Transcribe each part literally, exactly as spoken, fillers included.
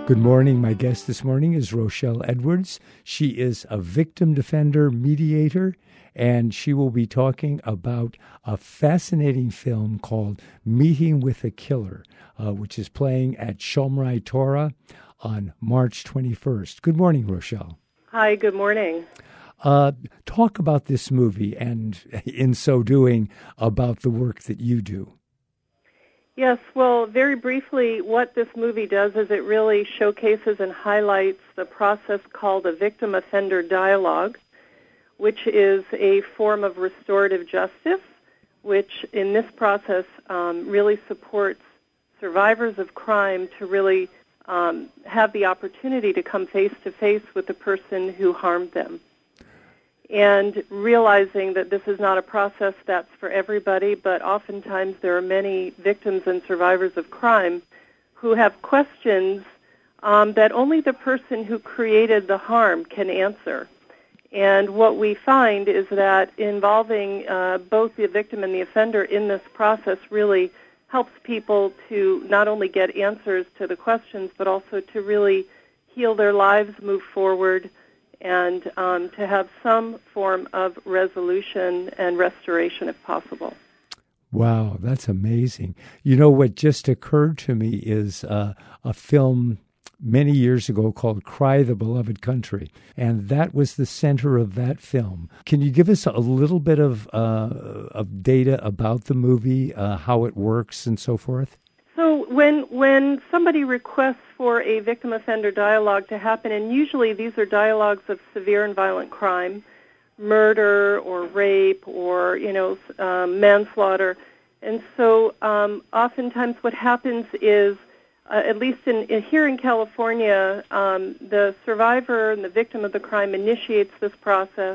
Good morning. My guest this morning is Rochelle Edwards. She is a victim defender mediator, and she will be talking about a fascinating film called Meeting with a Killer, uh, which is playing at Shomrai Torah on March twenty-first. Good morning, Rochelle. Hi, good morning. Uh, talk about this movie and, in so doing, about the work that you do. Yes, well, very briefly, what this movie does is it really showcases and highlights the process called a victim-offender dialogue, which is a form of restorative justice, which in this process um, really supports survivors of crime to really um, have the opportunity to come face-to-face with the person who harmed them. And realizing that this is not a process that's for everybody, but oftentimes there are many victims and survivors of crime who have questions um, that only the person who created the harm can answer. And what we find is that involving uh, both the victim and the offender in this process really helps people to not only get answers to the questions, but also to really heal their lives, move forward, and um, to have some form of resolution and restoration if possible. Wow, that's amazing. You know, what just occurred to me is uh, a film many years ago called Cry the Beloved Country, and that was the center of that film. Can you give us a little bit of, uh, of data about the movie, uh, how it works and so forth? So when when somebody requests for a victim-offender dialogue to happen, and usually these are dialogues of severe and violent crime, murder or rape or, you know, um, manslaughter, and so um, oftentimes what happens is, uh, at least in, in here in California, um, the survivor and the victim of the crime initiates this process.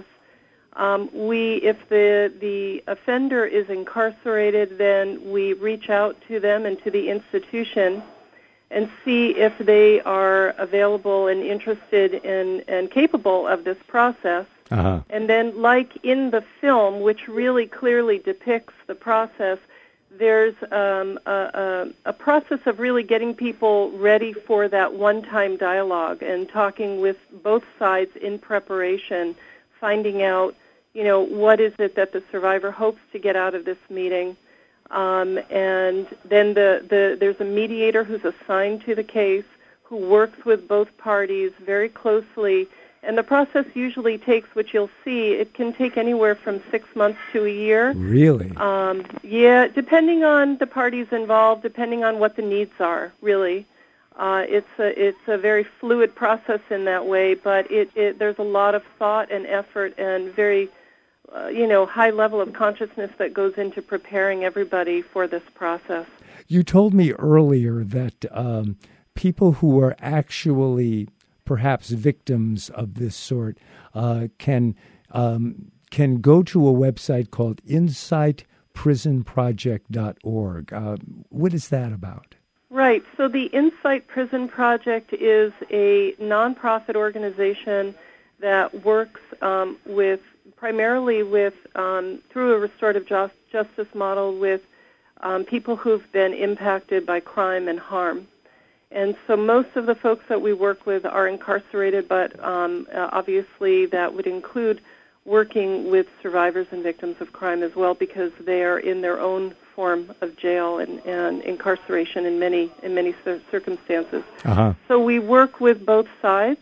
Um, we, if the, the offender is incarcerated, then we reach out to them and to the institution and see if they are available and interested in and capable of this process. Uh-huh. And then, like in the film, which really clearly depicts the process, there's um, a, a, a process of really getting people ready for that one-time dialogue and talking with both sides in preparation, finding out, you know, what is it that the survivor hopes to get out of this meeting. Um, and then the, the there's a mediator who's assigned to the case who works with both parties very closely. And the process usually takes, which you'll see, it can take anywhere from six months to a year. Really? Um, yeah, depending on the parties involved, depending on what the needs are, really. Uh, it's a it's a very fluid process in that way, but it, it there's a lot of thought and effort and very Uh, you know, high level of consciousness that goes into preparing everybody for this process. You told me earlier that um, people who are actually perhaps victims of this sort uh, can um, can go to a website called insight prison project dot org. Uh, what is that about? Right. So the Insight Prison Project is a nonprofit organization that works um, with primarily with um, through a restorative just, justice model with um, people who've been impacted by crime and harm. And so most of the folks that we work with are incarcerated, but um, uh, obviously that would include working with survivors and victims of crime as well, because they are in their own form of jail and, and incarceration in many in many circumstances. Uh-huh. So we work with both sides.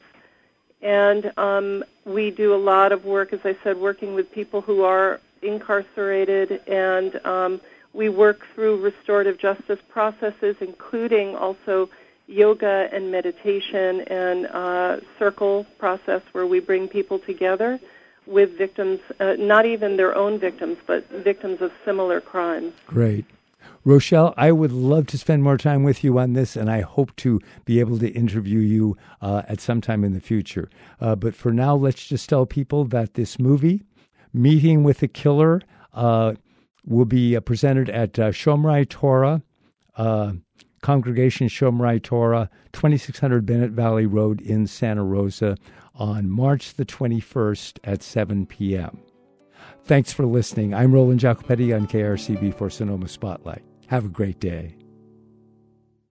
And um, we do a lot of work, as I said, working with people who are incarcerated, and um, we work through restorative justice processes, including also yoga and meditation and uh, circle process where we bring people together with victims, uh, not even their own victims, but victims of similar crimes. Great. Rochelle, I would love to spend more time with you on this, and I hope to be able to interview you uh, at some time in the future. Uh, but for now, let's just tell people that this movie, Meeting with a Killer, uh, will be uh, presented at uh, Shomrai Torah, uh, Congregation Shomrai Torah, twenty-six hundred Bennett Valley Road in Santa Rosa on March the twenty-first at seven p.m. Thanks for listening. I'm Roland Jacopetti on K R C B for Sonoma Spotlight. Have a great day.